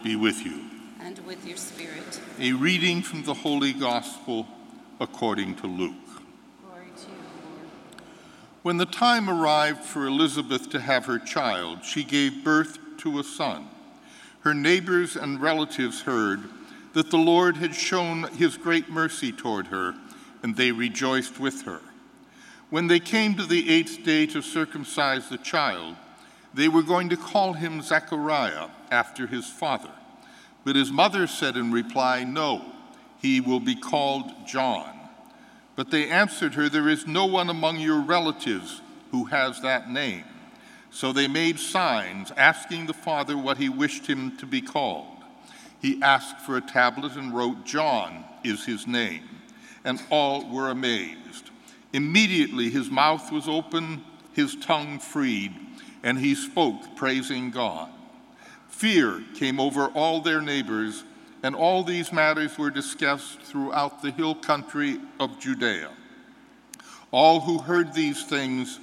be with you. And with your spirit. A reading from the Holy Gospel according to Luke. Glory to you, Lord. When the time arrived for Elizabeth to have her child, she gave birth to a son. Her neighbors and relatives heard that the Lord had shown his great mercy toward her, and they rejoiced with her. When they came to the 8th day to circumcise the child, they were going to call him Zechariah after his father. But his mother said in reply, "No, he will be called John." But they answered her, "There is no one among your relatives who has that name." So they made signs, asking the father what he wished him to be called. He asked for a tablet and wrote, "John is his name." And all were amazed. Immediately his mouth was open, his tongue freed, and he spoke, praising God. Fear came over all their neighbors, and all these matters were discussed throughout the hill country of Judea. All who heard these things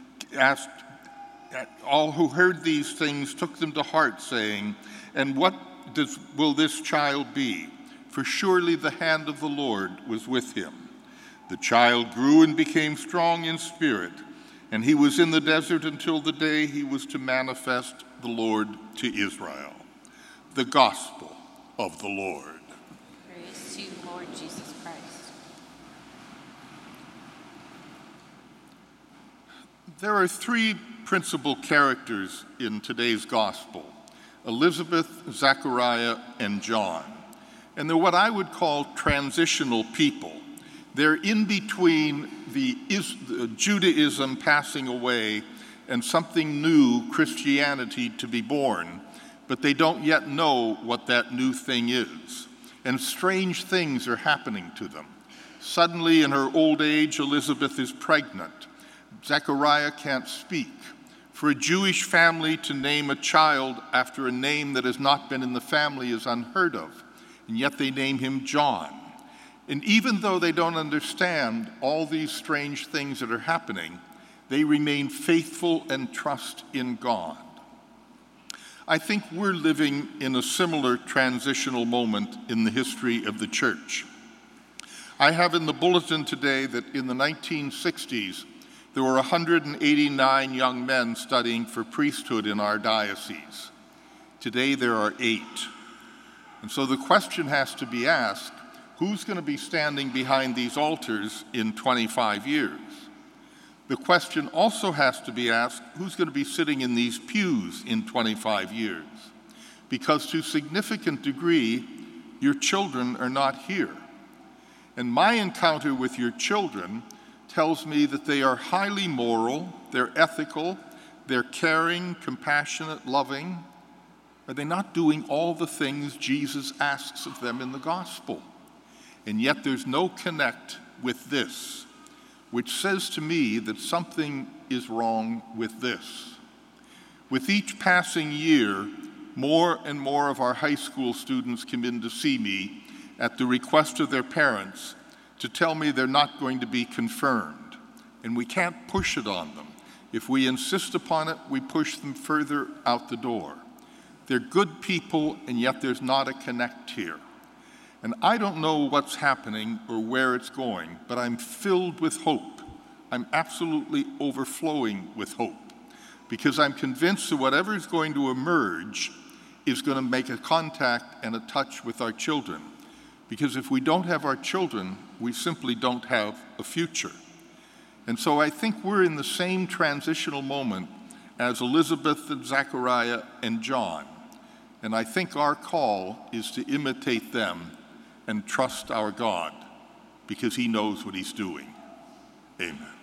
took them to heart, saying, "And what will this child be? For surely the hand of the Lord was with him." The child grew and became strong in spirit, and he was in the desert until the day he was to manifest the Lord to Israel. The Gospel of the Lord. Praise to you, Lord Jesus Christ. There are three principal characters in today's Gospel: Elizabeth, Zechariah, and John. And they're what I would call transitional people. They're in between the Judaism passing away and something new, Christianity, to be born, but they don't yet know what that new thing is. And strange things are happening to them. Suddenly, in her old age, Elizabeth is pregnant. Zechariah can't speak. For a Jewish family to name a child after a name that has not been in the family is unheard of, and yet they name him John. And even though they don't understand all these strange things that are happening, they remain faithful and trust in God. I think we're living in a similar transitional moment in the history of the church. I have in the bulletin today that in the 1960s, there were 189 young men studying for priesthood in our diocese. Today there are 8. And so the question has to be asked, who's going to be standing behind these altars in 25 years? The question also has to be asked, who's going to be sitting in these pews in 25 years? Because to a significant degree, your children are not here. And my encounter with your children tells me that they are highly moral, they're ethical, they're caring, compassionate, loving. Are they not doing all the things Jesus asks of them in the gospel? And yet there's no connect with this, which says to me that something is wrong with this. With each passing year, more and more of our high school students come in to see me at the request of their parents to tell me they're not going to be confirmed. And we can't push it on them. If we insist upon it, we push them further out the door. They're good people, and yet there's not a connect here. And I don't know what's happening or where it's going, but I'm filled with hope. I'm absolutely overflowing with hope, because I'm convinced that whatever is going to emerge is going to make a contact and a touch with our children. Because if we don't have our children, we simply don't have a future. And so I think we're in the same transitional moment as Elizabeth and Zechariah and John. And I think our call is to imitate them and trust our God, because he knows what he's doing. Amen.